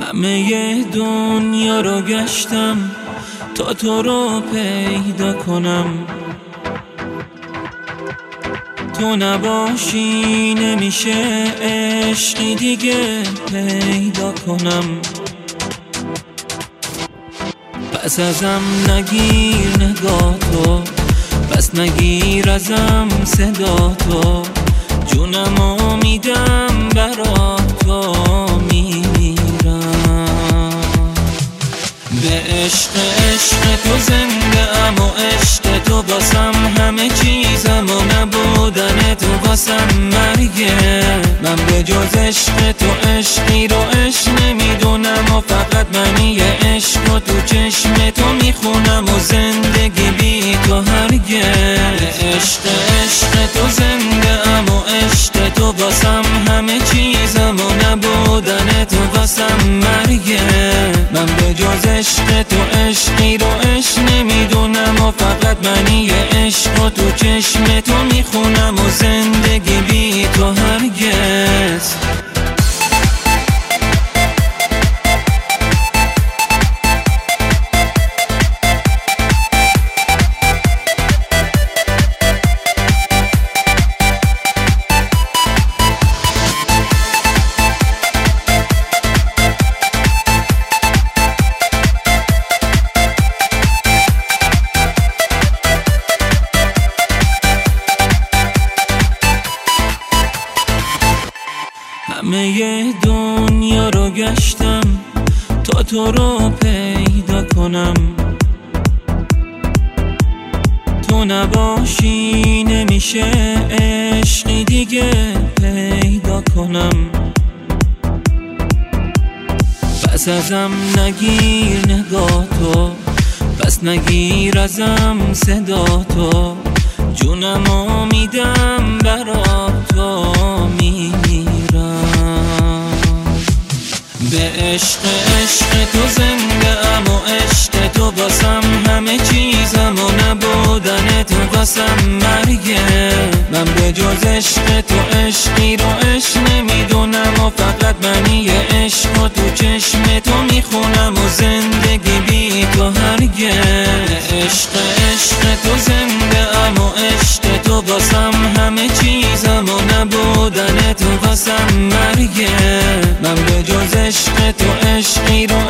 همه دنیا رو گشتم تا تو رو پیدا کنم، تو نباشی نمیشه عشقی دیگه پیدا کنم. پس ازم نگیر نگاه تو، پس نگیر ازم صدا تو، جونمو میدم برا تو، میمیرم به عشق تو زنده ام و عشق تو باسم همه چیزم و نبودن تو باسم مرگه. من به جز عشق تو عشقی رو عشق نمیدونم و فقط منی عشق و تو چشم تو میخونم و زندگی بی تو هرگه. به عشق تو زنده ام و عشق تو باسم همه چیزم و نبودن تو باسم مرگه. من به جز عشق تو عشقی رو عشق نمیدونم و فقط منی عشق و تو چشم تو میخونم و زندگی بی تو هرگز. همه دنیا رو گشتم تا تو رو پیدا کنم، تو نباشی نمیشه عشقی دیگه پیدا کنم. پس ازم نگیر نگاه تو، پس نگیر ازم صدا تو، جونمو میدم برا تو، به عشق تو زنده ام و عشق تو باسم همه چیزم و نبودن تو باسم مرگه. من به جز عشق تو عشقی رو عشق نمیدونم و فقط منی عشق و تو چشم تو میخونم و زندگی بی تو هرگه. به عشق تو زنده ام و عشق تو باسم همه چیزم و نبودن تو باسم مرگه. من به جز عشق تو عشقی رو